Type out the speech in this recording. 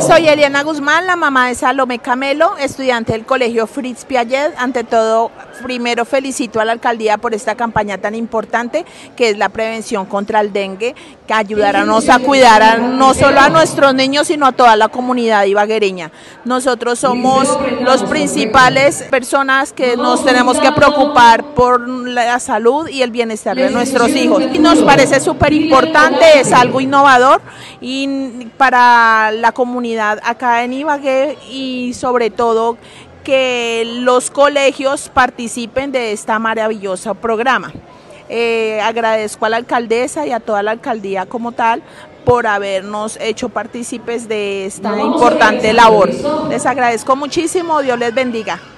soy Eliana Guzmán, la mamá de Salomé Camelo, estudiante del Colegio Fritz Piaget. Ante todo, primero felicito a la alcaldía por esta campaña tan importante que es la prevención contra el dengue, que ayudarnos a cuidar no solo a nuestros niños, sino a toda la comunidad ibaguereña. Nosotros somos los principales personas que nos tenemos que preocupar por la salud y el bienestar de nuestros hijos. Y nos parece súper importante, es algo innovador y para la comunidad acá en Ibagué, y sobre todo que los colegios participen de esta maravilloso programa. Agradezco a la alcaldesa y a toda la alcaldía como tal por habernos hecho partícipes de esta importante labor. Les agradezco muchísimo, Dios les bendiga.